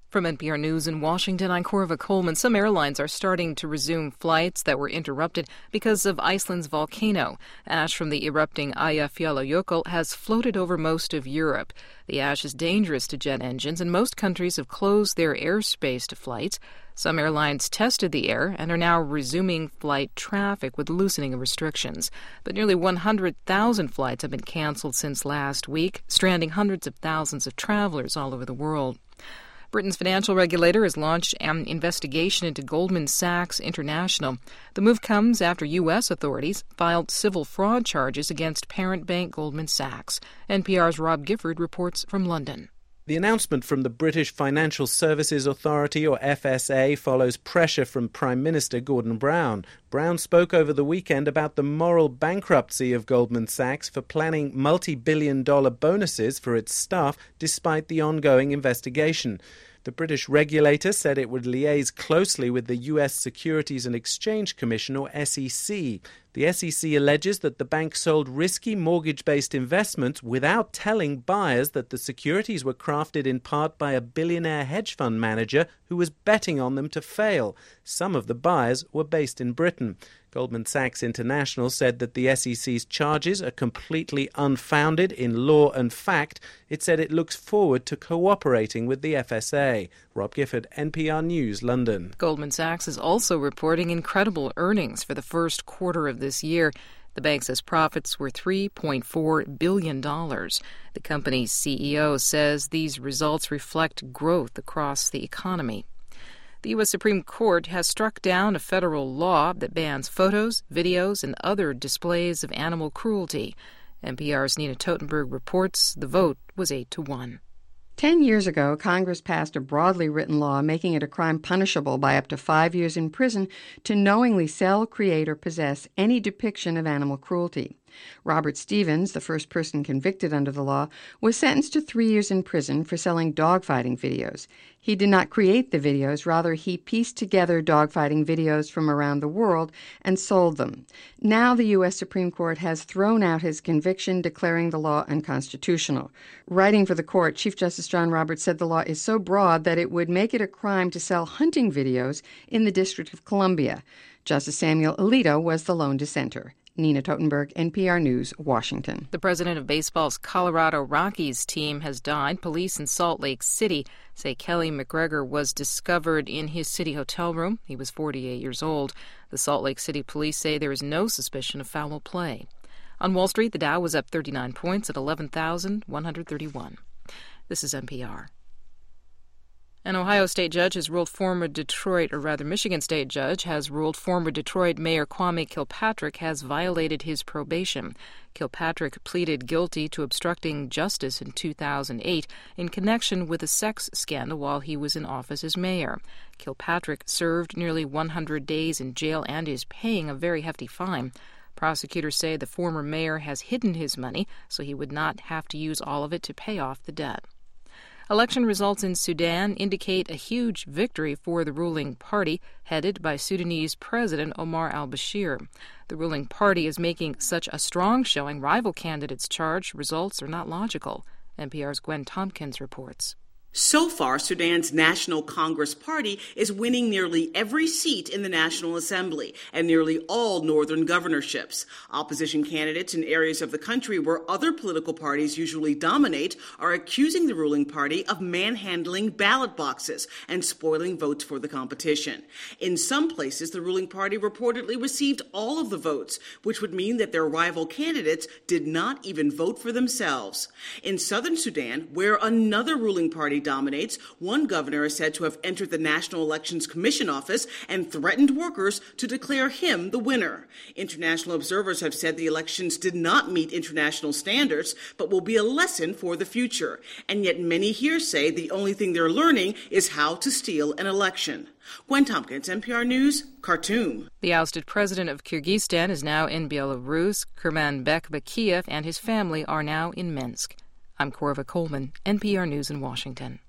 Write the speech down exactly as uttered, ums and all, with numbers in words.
From N P R News in Washington, I'm Corva Coleman. Some airlines are starting to resume flights that were interrupted because of Iceland's volcano. Ash from the erupting Eyjafjallajökull has floated over most of Europe. The ash is dangerous to jet engines, and most countries have closed their airspace to flights. Some airlines tested the air and are now resuming flight traffic with loosening of restrictions. But nearly one hundred thousand flights have been canceled since last week, stranding hundreds of thousands of travelers all over the world. Britain's financial regulator has launched an investigation into Goldman Sachs International. The move comes after U S authorities filed civil fraud charges against parent bank Goldman Sachs. N P R's Rob Gifford reports from London. The announcement from the British Financial Services Authority, or F S A, follows pressure from Prime Minister Gordon Brown. Brown spoke over the weekend about the moral bankruptcy of Goldman Sachs for planning multi-billion dollar bonuses for its staff despite the ongoing investigation. The British regulator said it would liaise closely with the U S Securities and Exchange Commission, or S E C. The S E C alleges that the bank sold risky mortgage-based investments without telling buyers that the securities were crafted in part by a billionaire hedge fund manager who was betting on them to fail. Some of the buyers were based in Britain. Goldman Sachs International said that the S E C's charges are completely unfounded in law and fact. It said it looks forward to cooperating with the F S A. Rob Gifford, N P R News, London. Goldman Sachs is also reporting incredible earnings for the first quarter of this year. The bank says profits were three point four billion dollars. The company's C E O says these results reflect growth across the economy. The U S Supreme Court has struck down a federal law that bans photos, videos, and other displays of animal cruelty. N P R's Nina Totenberg reports the vote was eight to one. Ten years ago, Congress passed a broadly written law making it a crime punishable by up to five years in prison to knowingly sell, create, or possess any depiction of animal cruelty. Robert Stevens, the first person convicted under the law, was sentenced to three years in prison for selling dogfighting videos. He did not create the videos, rather he pieced together dogfighting videos from around the world and sold them. Now the U S Supreme Court has thrown out his conviction, declaring the law unconstitutional. Writing for the court, Chief Justice John Roberts said the law is so broad that it would make it a crime to sell hunting videos in the District of Columbia. Justice Samuel Alito was the lone dissenter. Nina Totenberg, N P R News, Washington. The president of baseball's Colorado Rockies team has died. Police in Salt Lake City say Kelly McGregor was discovered in his city hotel room. He was forty-eight years old. The Salt Lake City police say there is no suspicion of foul play. On Wall Street, the Dow was up thirty-nine points at eleven thousand one hundred thirty-one. This is N P R. An Ohio state judge has ruled former Detroit, or rather Michigan state judge, has ruled former Detroit Mayor Kwame Kilpatrick has violated his probation. Kilpatrick pleaded guilty to obstructing justice in two thousand eight in connection with a sex scandal while he was in office as mayor. Kilpatrick served nearly one hundred days in jail and is paying a very hefty fine. Prosecutors say the former mayor has hidden his money so he would not have to use all of it to pay off the debt. Election results in Sudan indicate a huge victory for the ruling party, headed by Sudanese President Omar al-Bashir. The ruling party is making such a strong showing, rival candidates charge results are not logical. N P R's Gwen Tompkins reports. So far, Sudan's National Congress Party is winning nearly every seat in the National Assembly and nearly all northern governorships. Opposition candidates in areas of the country where other political parties usually dominate are accusing the ruling party of manhandling ballot boxes and spoiling votes for the competition. In some places, the ruling party reportedly received all of the votes, which would mean that their rival candidates did not even vote for themselves. In southern Sudan, where another ruling party dominates, one governor is said to have entered the National Elections Commission office and threatened workers to declare him the winner. International observers have said the elections did not meet international standards, but will be a lesson for the future. And yet many here say the only thing they're learning is how to steal an election. Gwen Tompkins, N P R News, Khartoum. The ousted president of Kyrgyzstan is now in Belarus. Kurmanbek Bakiev and his family are now in Minsk. I'm Corva Coleman, N P R News in Washington.